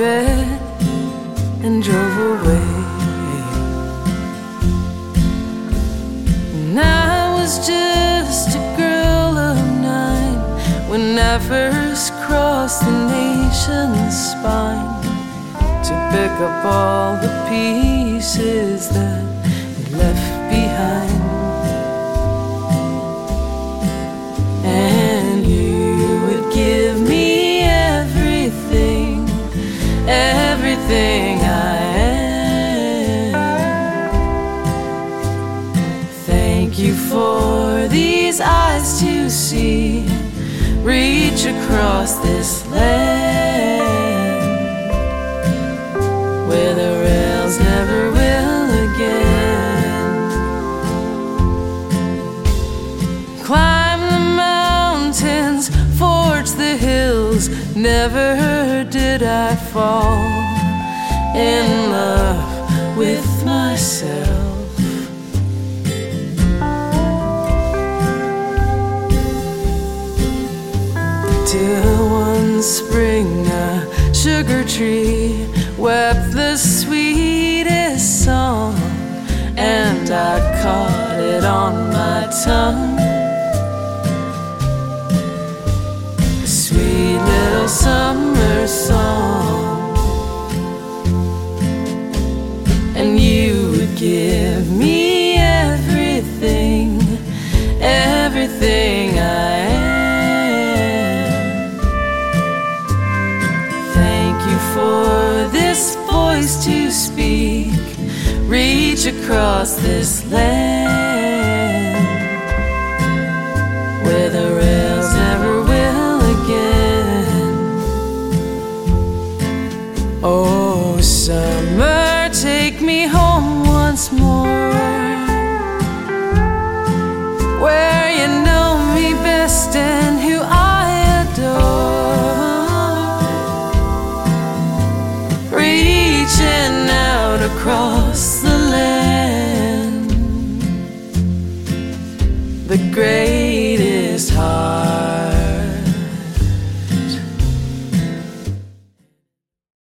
bed and drove away. And I was just a girl of 9 when I first crossed the nation's spine to pick up all the pieces that it left behind. And you would give me everything, everything I am. Thank you for these eyes to see, reach across this land where the rails never will again. Climb the mountains, forge the hills, never did I fall in love with myself. Till one spring a sugar tree wept the sweetest song, and I caught it on my tongue. A sweet little summer song. And you would give me everything, everything I am. For this voice to speak, reach across this land where the rails never will again. Oh, summer, take me home once more, where you know me best and who I adore. Reaching out across the land, the great